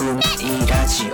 いラジオ。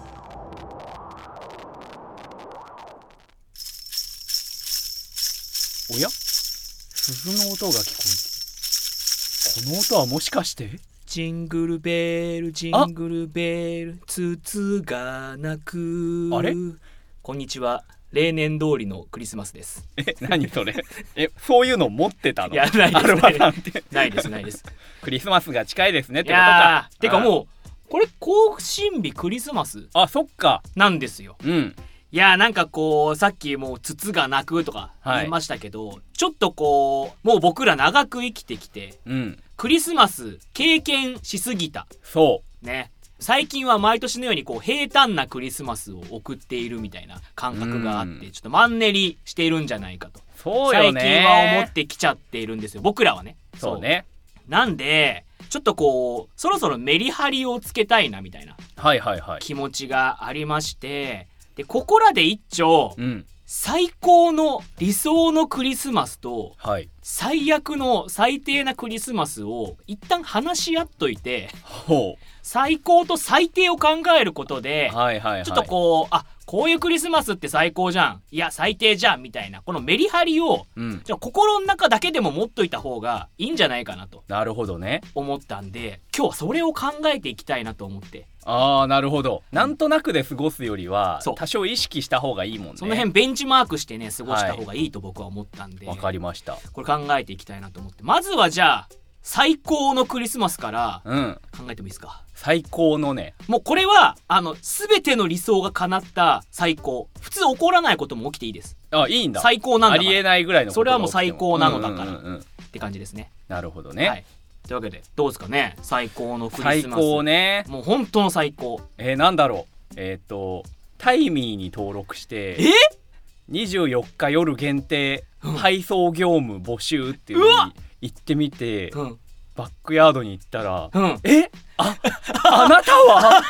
おや、鈴の音が聞こえて、この音はもしかしてジングルベルジングルベル筒が鳴く。 あれ、 こんにちは。例年通りのクリスマスです。 何それそういうの持ってたの？ いや、ないです。 アルバさんってないですないです。 クリスマスが近いですねっていことか。 てかもうこれ更新日クリスマスあ、そっか。 なんですよ。 うん。 いや、なんかこうさっきもう筒が鳴くとか言いましたけど、ちょっとこうもう僕ら長く生きてきて、 うん、 クリスマス経験しすぎた。 そうね。最近は毎年のようにこう平坦なクリスマスを送っているみたいな感覚があって、ちょっとマンネリしているんじゃないかと。 そうよね。 最近は思ってきちゃっているんですよ、僕らはね。 そうね。 なんでちょっとこうそろそろメリハリをつけたいなみたいな気持ちがありまして、でここらで一丁、最高の理想のクリスマスと、最悪の最低なクリスマスを一旦話し合っといて、最高と最低を考えることで、ちょっとこうこういうクリスマスって最高じゃん、いや最低じゃんみたいなこのメリハリを、じゃあ心の中だけでも持っといた方がいいんじゃないかなと。 なるほどね。 思ったんで今日はそれを考えていきたいなと思って。 ああ、なるほど。なんとなくで過ごすよりは、多少意識した方がいいもんね。 その辺ベンチマークしてね過ごした方がいいと僕は思ったんで。 わかりました。 これ考えていきたいなと思って、まずはじゃあ最高のクリスマスから考えてもいいですか？ 最高のね。 もうこれは全ての理想が叶った最高。普通起こらないことも起きていいです。 あ、いいんだ。 最高なんだから。 ありえないぐらいのことが起きても。 それはもう最高なのだからって感じですね。 なるほどね。 というわけでどうですかね、最高のクリスマス。 最高ね。 もう本当の最高。 なんだろう。タイミーに登録して24日夜限定配送業務募集っていうのに行ってみて、バックヤードに行ったら、あなたは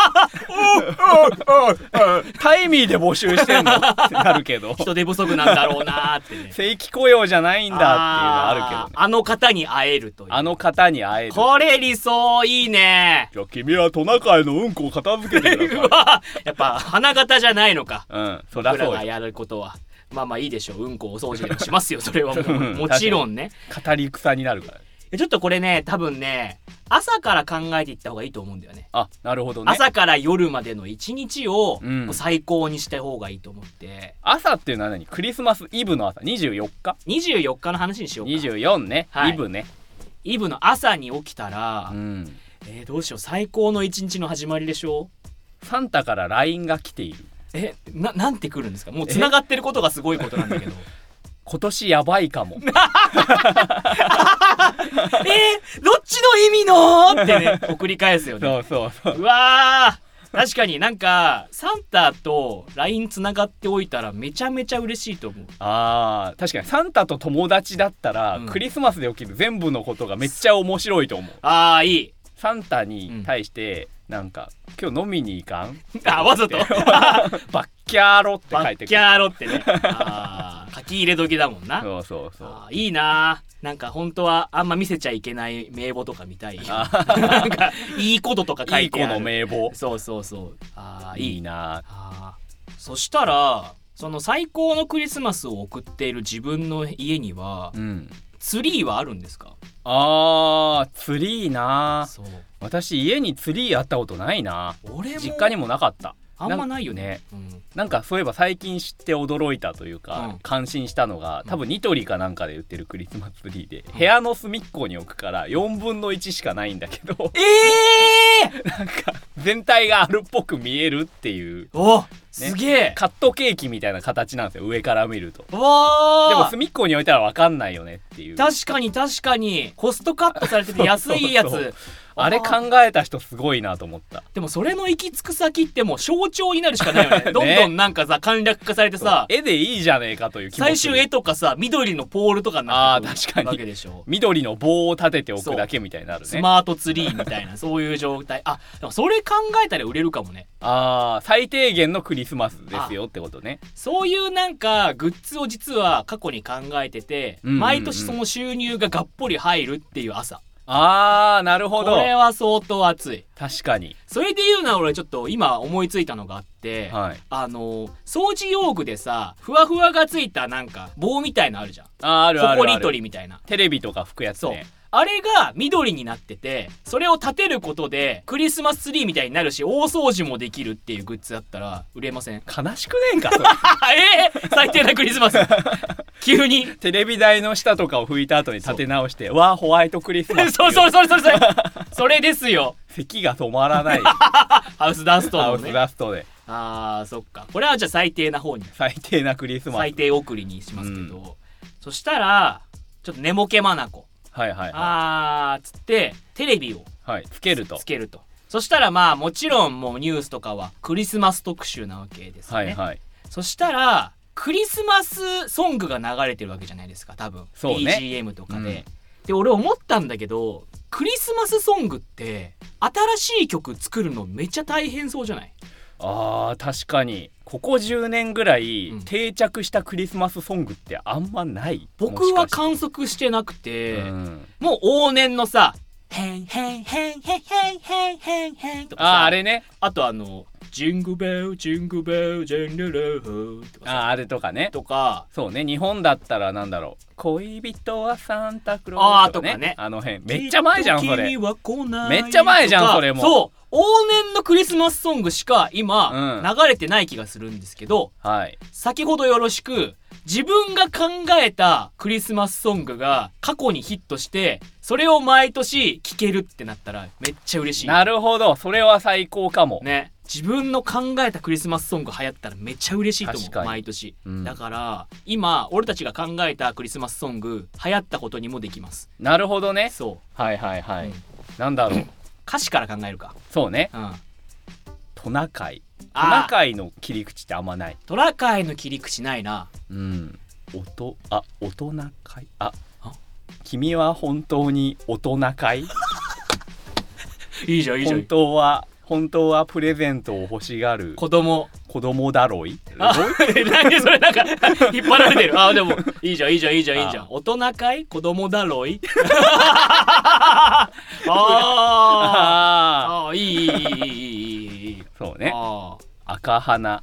タイミーで募集してんのってなるけど、 人手不足なんだろうなーってね。 正規雇用じゃないんだっていうのはあるけどね。 あの方に会えるという。 あの方に会える。 これ理想いいね。 じゃあ君はトナカイのうんこを片付けてください。やっぱ花形じゃないのか。 そりゃそう。 僕らがやることはまあいいでしょう。うんこお掃除でもしますよそれはもちろんね。 語り草になるから。 ちょっとこれね多分ね朝から考えていった方がいいと思うんだよね。 あ、なるほどね。 朝から夜までの一日を最高にした方がいいと思って。 朝っていうのは何？クリスマスイブの朝、24日 24日の話にしようか。 24ね、イブね。 イブの朝に起きたら、どうしよう。最高の一日の始まりでしょ。 サンタから LINE が来ている。 なんて来るんですか？もう繋がってることがすごいことなんだけど今年やばいかもどっちの意味のってね送り返すよね。うわー、確かになんかサンタと LINE つながっておいたらめちゃめちゃ嬉しいと思う。 確かにサンタと友達だったら、クリスマスで起きる全部のことがめっちゃ面白いと思う。 いい。 サンタに対して、なんか今日飲みに行かんわざとバッキャーロって書いてくる。 バッキャーロってね書き入れ時だもんな。 そういいな。なんか本当はあんま見せちゃいけない名簿とか見たいなんかいいこととか書いてある。 いい子の名簿。 そういいな。 そしたらその最高のクリスマスを送っている自分の家には、ツリーはあるんですか？ ツリーな。私家にツリーあったことないな。 俺も実家にもなかった。 あんまないよね。 なんかそういえば最近知って驚いたというか、感心したのが、多分ニトリかなんかで売ってるクリスマスツリーで、部屋の隅っこに置くから4分の1しかないんだけどなんか全体があるっぽく見えるっていう。 すげえ。 カットケーキみたいな形なんですよ、上から見ると。でも隅っこに置いたら分かんないよねっていう。 確かにコストカットされてて安いやつあれ考えた人すごいなと思った。 でもそれの行き着く先ってもう象徴になるしかないよねどんどんなんかさ簡略化されてさ、 絵でいいじゃねえかという気持ち。 最終絵とかさ緑のポールとかになってくる確かにわけでしょ。 緑の棒を立てておくだけみたいになるね。 スマートツリーみたいなそういう状態。でもそれ考えたら売れるかもね。 最低限のクリスマスですよってことね。 そういうなんかグッズを実は過去に考えてて、毎年その収入ががっぽり入るっていう朝。 なるほど。 これは相当熱い。 確かに。 それで言うなら俺ちょっと今思いついたのがあって、 はい、 掃除用具でさふわふわがついたなんか棒みたいなあるじゃん。 あるあるある。 ほこり取りみたいな。 テレビとか拭くやつね。 あれが緑になってて、それを立てることでクリスマスツリーみたいになるし大掃除もできるっていうグッズだったら売れません？ 悲しくねえんかそれ最低なクリスマス急にテレビ台の下とかを拭いた後に立て直してわあホワイトクリスマスそうそれですよ。 咳が止まらないハウスダストのね。 ハウスダストで。 そっか。これはじゃあ最低な方に、 最低なクリスマス、 最低送りにしますけど、そしたらちょっと寝ぼけまなこ、 はいはいはい、 つってテレビを、 はい、つけると。 そしたらまあもちろんもうニュースとかはクリスマス特集なわけですよね。はいはい。そしたらクリスマスソングが流れてるわけじゃないですか多分。そうね。BGM とかで、で俺思ったんだけどクリスマスソングって新しい曲作るのめっちゃ大変そうじゃない？ 確かにここ10年ぐらい定着したクリスマスソングってあんまない。 僕は観測してなくて、もう往年のさヘンヘンヘンヘンヘンヘンヘンヘンとかさ、 あれね。 あとジングベルジングベルジェンルルフとかさ、 あれとかね。 とか、 そうね。日本だったらなんだろう、恋人はサンタクロースとかね。あの辺めっちゃ前じゃんそれ。めっちゃ前じゃんそれも。 そう往年のクリスマスソングしか今、流れてない気がするんですけど、 はい、 先ほどよろしく自分が考えたクリスマスソングが過去にヒットしてそれを毎年聴けるってなったらめっちゃ嬉しい。 なるほど、それは最高かもね。自分の考えたクリスマスソング流行ったらめっちゃ嬉しいと思う毎年、だから今俺たちが考えたクリスマスソング流行ったことにもできます。 なるほどね。 そうはいはいはい、なんだろう歌詞から考えるか。 そうね、トナカイの切り口ってあんまない。 トナカイの切り口ないな。 大人かい。君は本当に大人かいいいじゃんいいじゃん。 本当はプレゼントを欲しがる子供だろい。 何それなんか引っ張られてる。でもいいじゃん大人かい子供だろいいいそうね。赤花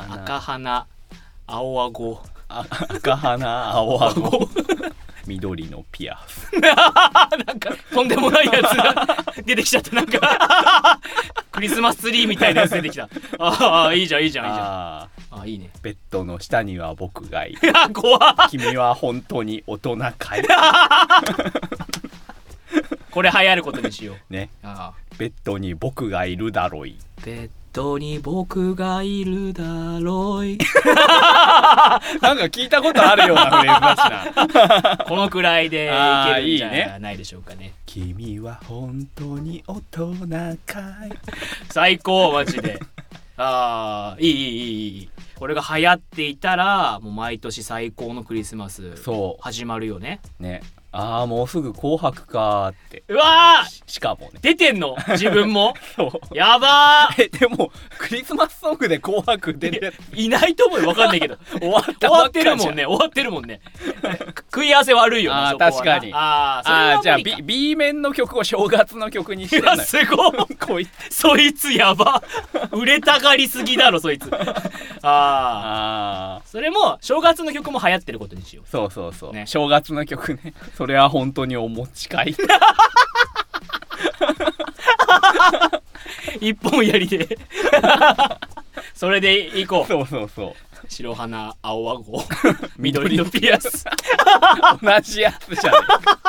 青あご赤花青あご緑のピアスなんかとんでもないやつが出てきちゃった。なんかクリスマスツリーみたいなやつ出てきた。いいじゃんいいね。 ベッドの下には僕がいる怖っ。 君は本当に大人かいこれ流行ることにしようね。ベッドに僕がいるだろい。 ベッドに僕がいるだろいなんか聞いたことあるようなフレーズだしなこのくらいでいけるんじゃないでしょうかね。 君は本当に大人かい最高マジでいい。これが流行っていたらもう毎年最高のクリスマス始まるよね。 もうすぐ紅白かーって。 うわー、 しかもね出てんの自分もそうやばー。でもクリスマスソングで紅白出るやついないと思うよ。分かんないけど終わってるもんね食い合わせ悪いよな。 確かに。じゃあ B 面の曲を正月の曲にしてんのよ。 すごいそいつやば売れたがりすぎだろそいつそれも正月の曲も流行ってることにしよう。 そう、ね、正月の曲ね。それは本当にお持ち帰り一本やりでそれでいこう。 そう白花青あご緑のピアス同じやつじゃない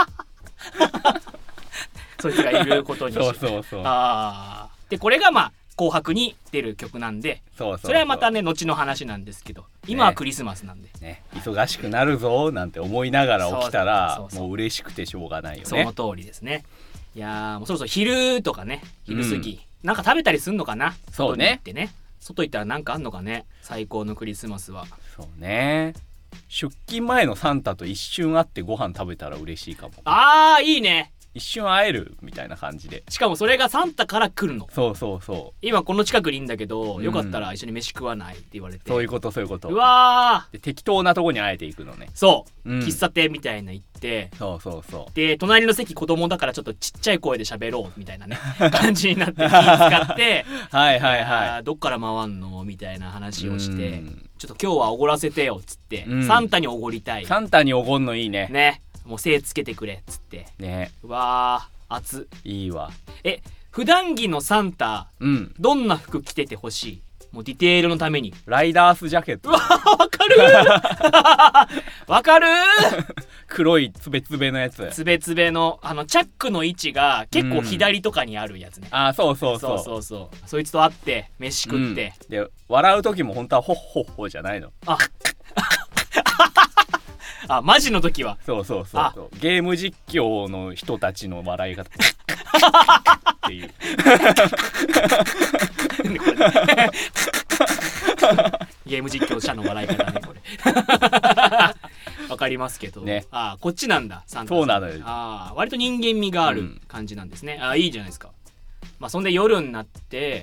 そいつがいることにしてそうでこれが紅白に出る曲なんで、それはまたね後の話なんですけど、今はクリスマスなんで、 忙しくなるぞなんて思いながら起きたらもう嬉しくてしょうがないよね。 その通りですね。いやもうそろそろ昼とかね、昼過ぎ、なんか食べたりすんのかな。 そうね。 外に行ってね、外行ったらなんかあんのかね、最高のクリスマスは。 そうね。出勤前のサンタと一瞬会ってご飯食べたら嬉しいかも。 いいね。 一瞬会えるみたいな感じで、 しかもそれがサンタから来るの。 そうそうそう、 今この近くにいんだけど、よかったら一緒に飯食わないって言われて、 そういうことそういうこと。 うわで適当なとこに会えていくのね。 そう、喫茶店みたいな行って、 そうそうそう、 で隣の席子供だからちょっとちっちゃい声で喋ろうみたいなね感じになって気使ってはいはいはい、 どっから回んのみたいな話をして、ちょっと今日はおごらせてよっつって、サンタにおごりたい、 サンタにおごんのいいね。 ね、もう精つけてくれっつってね。 うわー熱いいわ。 普段着のサンタ、どんな服着ててほしい？もうディテールのために。 ライダースジャケット。 うわー、わかるわかる黒いつべつべのやつ、 つべつべのチャックの位置が結構左とかにあるやつね、 あ、そうそうそうそうそうそう、そいつと会って飯食って、 で笑う時も本当はホッホッホじゃないの。 あ、マジの時はそうそうそうそう、ゲーム実況の人たちの笑い方っていうゲーム実況者の笑い方ねこれわかりますけどね。こっちなんだサンタさん。 そうなのよ。 割と人間味がある感じなんですね。いいじゃないですか。そんで夜になって、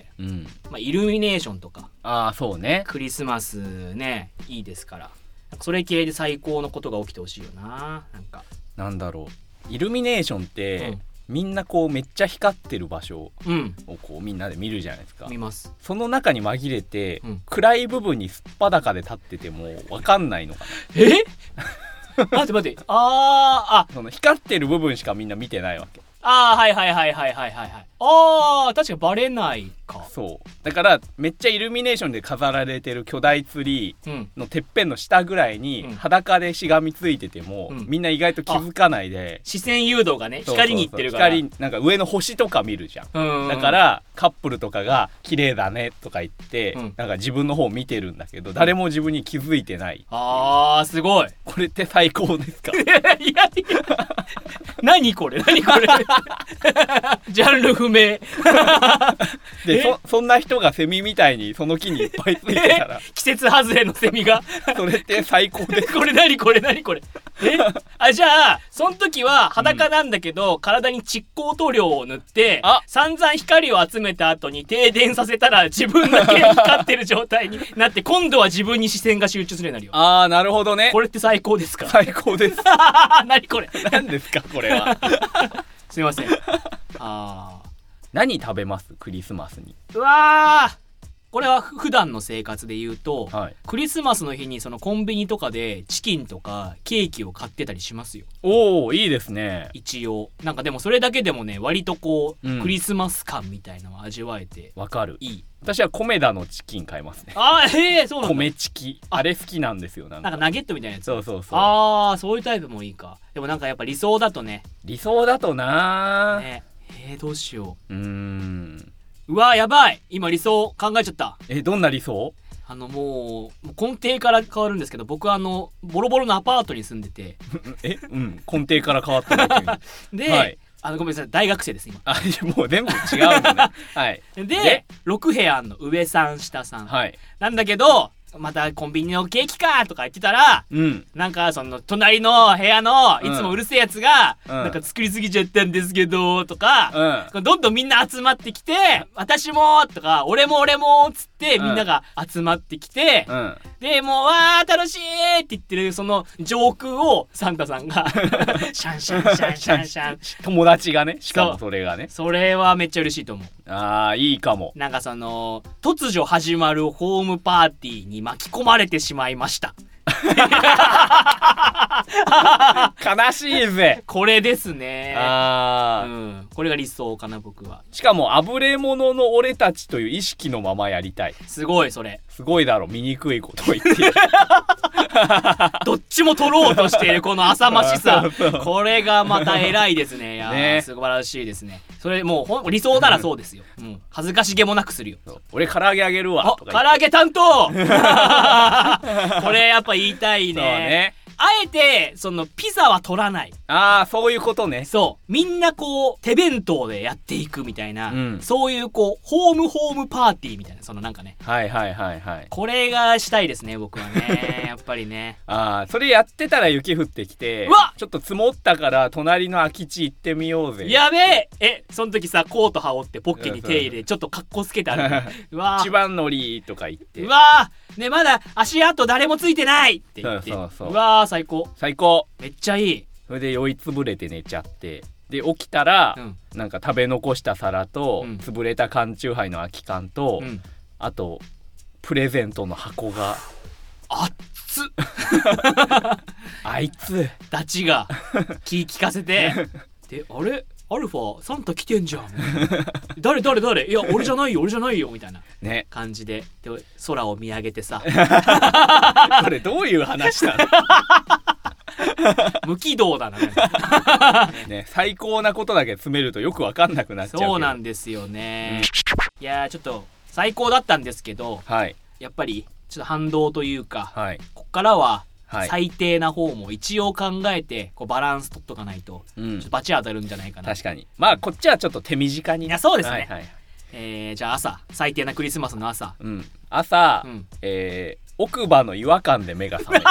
イルミネーションとか、 そうね、 クリスマスね、いいですから、それ系で最高のことが起きてほしいよな。 なんだろう、イルミネーションって、みんなこうめっちゃ光ってる場所をこうみんなで見るじゃないですか。 見ます。 その中に紛れて、暗い部分にすっぱだかで立ってても分かんないのかな。 待って待って、 その光ってる部分しかみんな見てないわけ。 はいはいはいはいはいはい。確かにバレないか。 そうだからめっちゃイルミネーションで飾られてる巨大ツリーのてっぺんの下ぐらいに裸でしがみついてても、みんな意外と気づかないで、 視線誘導がね、光にいってるから、 光なんか上の星とか見るじゃん、だからカップルとかが綺麗だねとか言って、なんか自分の方見てるんだけど、誰も自分に気づいてない。 すごい。 これって最高ですか？ いや何これ何これジャンル不明でそんな人がセミみたいにその木にいっぱいついてたら季節外れのセミがそれって最高です。 これ何これ何これじゃあその時は裸なんだけど、体に蓄光塗料を塗って散々光を集めた後に停電させたら自分だけ光ってる状態になって、今度は自分に視線が集中するようになるよ。 なるほどね。 これって最高ですか？ 最高です何これ何ですかこれはすいません。 何食べますクリスマスに？ うわー、これは普段の生活で言うと、クリスマスの日にそのコンビニとかでチキンとかケーキを買ってたりしますよ。 いいですね。 一応なんかでもそれだけでもね、割とこう、クリスマス感みたいなのを味わえてわかる。 いい。 私はコメダのチキン買いますね。 そうなんだ。 米チキあれ好きなんですよ。なんかナゲットみたいなやつ。 そうそうそう。 そういうタイプもいいか。でもなんかやっぱ理想だとなね、 どうしよう。うわやばい、今理想考えちゃった。 どんな理想？ もう根底から変わるんですけど、僕ボロボロのアパートに住んでて根底から変わっただけで、ごめんなさい、大学生です今。 もう全部違うのねで6部屋の上さん下さん、なんだけど、またコンビニのケーキかとか言ってたら、なんかその隣の部屋のいつもうるせえやつが、なんか作りすぎちゃったんですけどとか、どんどんみんな集まってきて、私もとか俺もっつってみんなが集まってきて、でもうわー楽しいって言ってるその上空をサンタさんがシャンシャンシャンシャンシャン友達がね、しかもそれがね、 それはめっちゃ嬉しいと思う。 いいかも。 なんかその突如始まるホームパーティーに巻き込まれてしまいました悲しいぜ。 これですね。これが理想かな僕は。 しかもあぶれ者の俺たちという意識のままやりたい。 すごいそれ。すごいだろ、醜いことを言ってるどっちも取ろうとしているこの浅ましさこれがまた偉いですね。いや素晴らしいですね。それもう理想ならそうですよ。恥ずかしげもなくするよ。 俺唐揚げあげるわとか。 唐揚げ担当これやっぱ言いたいね。あえてそのピザは取らない。 ああ、そういうことね。 そうみんなこう手弁当でやっていくみたいな、 うん、 そういうこうホームパーティーみたいな、そのなんかね、 はいはいはいはい、 これがしたいですね僕はねやっぱりね。 ああ、それやってたら雪降ってきて、 うわ、 ちょっと積もったから隣の空き地行ってみようぜ。 やべえ、その時さコート羽織ってポッケに手入れちょっとカッコつけてあるうわ一番乗りとか言って、 うわね、まだ足跡誰もついてないって言って、 そううわ最高最高、 めっちゃいい。 それで酔いつぶれて寝ちゃって、で起きたら、うん、なんか食べ残した皿と、うん、潰れた缶チューハイの空き缶と、うん、あとプレゼントの箱があっつあいつダチが気利かせてで、あれアルファサンタ来てんじゃん誰いや俺じゃないよみたいな感じで、で空を見上げてさこれどういう話だ無軌道だなね、最高なことだけ詰めるとよく分かんなくなっちゃうけど。 そうなんですよね、いやちょっと最高だったんですけど、 はい、 やっぱりちょっと反動というか、 はい、 こっからは最低な方も一応考えてこうバランス取っとかないと、ちょっとバチ当たるんじゃないかな。 確かに、まあこっちはちょっと手短に。 いやそうですね、 はいはい、 じゃあ朝、最低なクリスマスの朝、 朝、奥歯の違和感で目が覚める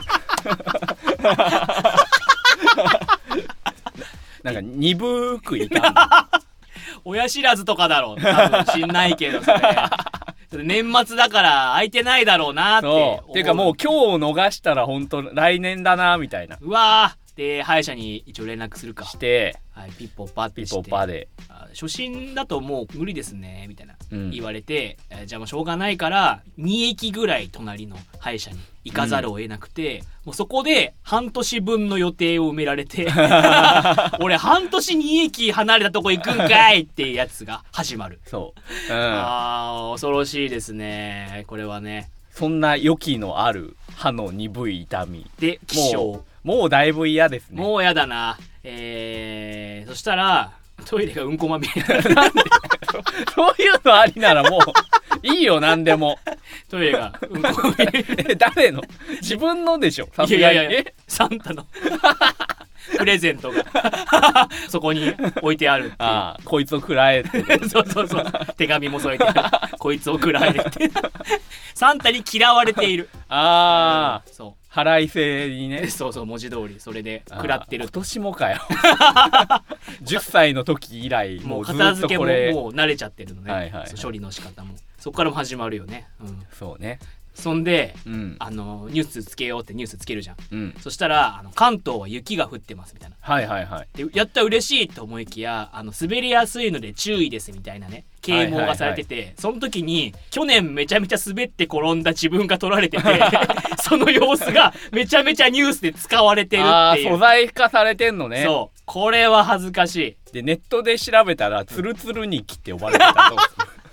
なんか鈍くいたんだ親知らずとかだろう多分知んないけどそれ年末だから空いてないだろうなって思う。 っていうかもう今日を逃したら本当来年だなみたいな。 うわーで歯医者に一応連絡するかして、 はい、ピッポッパってして、 ピッポッパで初診だともう無理ですねみたいな、言われて、じゃあもうしょうがないから2駅ぐらい隣の歯医者に行かざるを得なくて、もうそこで半年分の予定を埋められて俺半年2駅離れたとこ行くんかいっていうやつが始まる。 そう、 恐ろしいですねこれはね。 そんな予期のある歯の鈍い痛みで起床、 もうだいぶ嫌ですね。 もう嫌だな。そしたらトイレがうんこまみれなんでそういうのありならもういいよ何でも。 トイレがうんこまみれ誰の？自分のでしょ。 いやサンタのプレゼントがそこに置いてあるっていう。 ああ、こいつを食らえってそう手紙も添えてあるこいつを食らえってサンタに嫌われている。 ああ、 そう払い制にね。 そう文字通りそれで食らってる。 今年もかよ10歳の時以来もう片付けももう慣れちゃってるのね、はいはいはい、処理の仕方もそこからも始まるよね、 そうね。 そんで、ニュースつけようってニュースつけるじゃん、そしたら関東は雪が降ってますみたいな、 はいはいはい、 でやったら嬉しいと思いきや滑りやすいので注意ですみたいなね啓蒙がされてて、はいはいはい、その時に去年めちゃめちゃ滑って転んだ自分が撮られててその様子がめちゃめちゃニュースで使われてるっていう。 素材化されてんのね。 そうこれは恥ずかしい。 でネットで調べたらツルツルニキって呼ばれてたと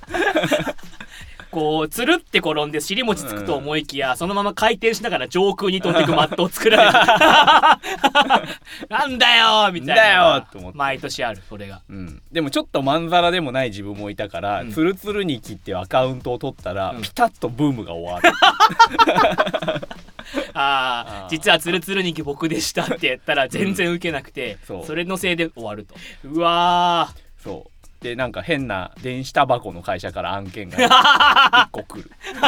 こうつるって転んで尻餅つくと思いきや、そのまま回転しながら上空に飛んでいくマットを作られるなんだよみたいなのが毎年ある。それが、 でもちょっとまんざらでもない自分もいたから、ツルツルニキっていうアカウントを取ったら、ピタッとブームが終わる実はツルツルニキ僕でしたって言ったら全然ウケなくて、それのせいで終わると。うわー、 そうでなんか変な電子タバコの会社から案件が1個来る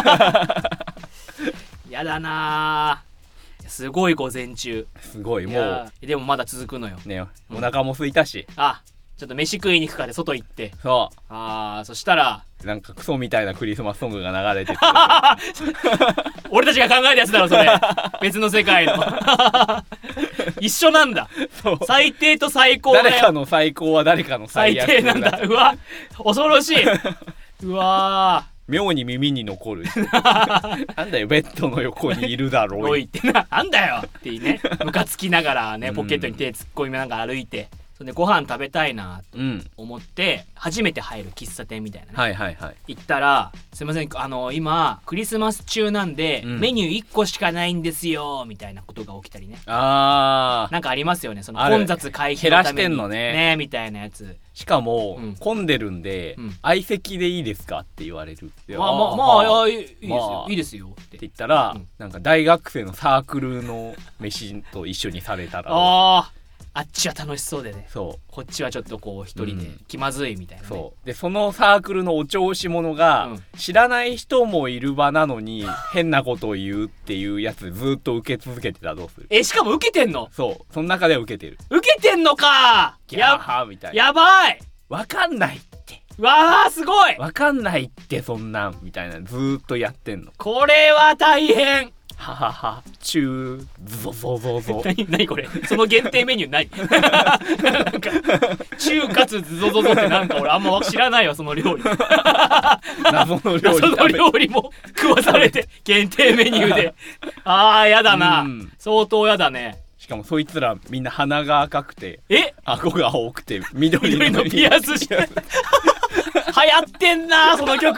やだな。すごい午前中すごいもうでもまだ続くのよね。お腹も空いたし、 ちょっと飯食いに行くかで外行って、 そうそしたらなんかクソみたいなクリスマスソングが流れてて俺たちが考えたやつだろそれ別の世界の一緒なんだ。最低と最高だよ。 誰かの最高は誰かの最悪最低なんだ。うわ恐ろしい。うわ妙に耳に残るなんだよベッドの横にいるだろうってなんだよってねムカつきながらねポケットに手突っ込みながら歩いて、それでご飯食べたいなと思って、初めて入る喫茶店みたいなね、行ったらすいません今クリスマス中なんで、メニュー1個しかないんですよみたいなことが起きたりね。なんかありますよね、その混雑回避のために減らしてんのねみたいなやつ。 しかも、混んでるんで、相席でいいですかって言われる。 いいですよって言ったら、なんか大学生のサークルの飯と一緒にされたらあっちは楽しそうでね、 そうこっちはちょっとこう一人で気まずいみたいな、ね、 そうでそのサークルのお調子者が、知らない人もいる場なのに変なことを言うっていうやつずっと受け続けてたらどうする？ しかも受けてんの？ そう、その中では受けてる。 受けてんのか。 ギャーハーみたいな。 やばい。 わかんないって。 わーすごい。 わかんないってそんなんみたいなずーっとやってんの。 これは大変。 ははは中ゾゾゾゾ何これ、その限定メニューないなんか中かつゾゾゾってなんか俺あんま知らないわその料理謎の料理謎の料理も食わされて限定メニューでやだな、相当やだね。 しかもそいつらみんな鼻が赤くて顎が青くて緑のピアスして流行ってんなその曲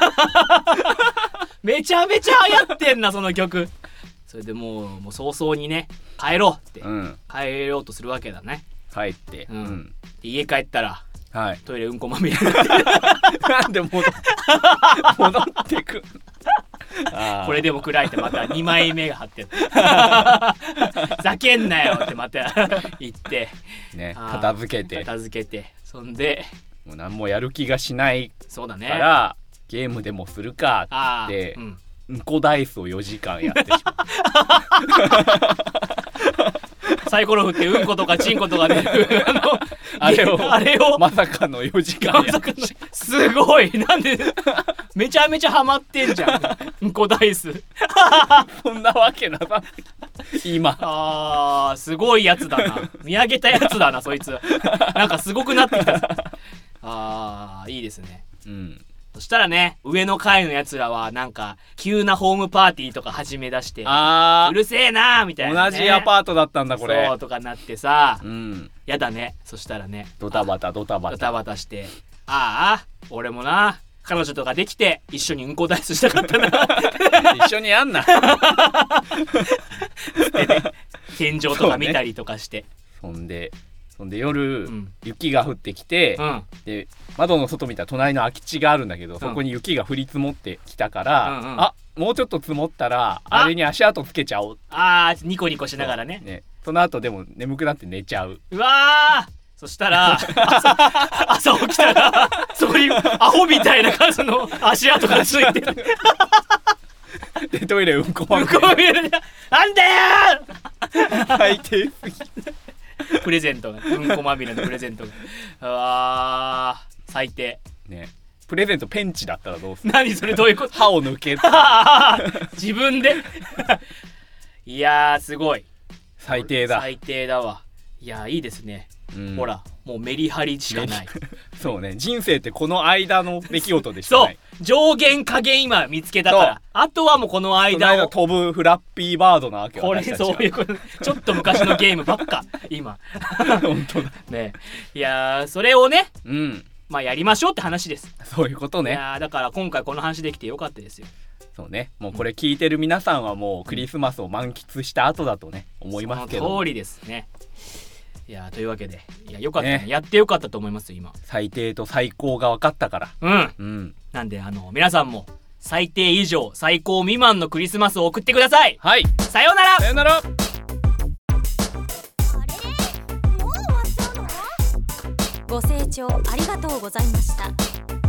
めちゃめちゃ流行ってんなその曲。それでもう早々にね帰ろうって、帰ろうとするわけだね。 帰って、 で家帰ったら、トイレうんこまみれになってなんで戻ってくこれでも暗いってまた2枚目が貼ってざけんなよってまた言ってね、片付けてそんでもう何もやる気がしないそうだねからゲームでもするかってうんこダイスを4時間やってしまうサイコロ振ってうんことかチンコとか出るあれをまさかの4時間やってしまう。 すごい。なんでめちゃめちゃハマってんじゃんうんこダイスそんなわけなさ今すごいやつだな。見上げたやつだなそいつ。なんかすごくなってきた。いいですね。そしたらね上の階のやつらはなんか急なホームパーティーとか始め出してうるせえなーみたいな、 同じアパートだったんだこれ。 そうとかなってさ、やだね。そしたらねドタバタして俺もな彼女とかできて一緒にうんこダイスしたかったな一緒にやんなってね天井とか見たりとかして、 そんで夜、雪が降ってきて、で窓の外見たら隣の空き地があるんだけど、そこに雪が降り積もってきたから、もうちょっと積もったらあれに足跡つけちゃおう。 ニコニコしながらね。 その後でも眠くなって寝ちゃう。 うわーそしたら朝起きたらそこにアホみたいな数の足跡がついてるでトイレうんこまみれなんだよ最低すぎプレゼントがうんこまみれのプレゼントが最低ね。プレゼントペンチだったらどうする？ 何それどういうこと？ 歯を抜け自分でいやーすごい最低だわ。いやいいですね、ほらもうメリハリしかないそうね、人生ってこの間の出来事でしかない。 そう上限下限今見つけたから、あとはもうこの間を飛ぶフラッピーバードなわけ。 これそういうことちょっと昔のゲームばっか今本当だね。いやそれをねやりましょうって話です。 そういうことね。 いやだから今回この話できてよかったですよ。 そうね、もうこれ聞いてる皆さんはもうクリスマスを満喫した後だとね思いますけど。 その通りですね。いやというわけでよかったね。やってよかったと思いますよ今。 最低と最高が分かったから。 なんで皆さんも最低以上最高未満のクリスマスを送ってください。 はい、 さようなら。 さようなら。 ご清聴ありがとうございました。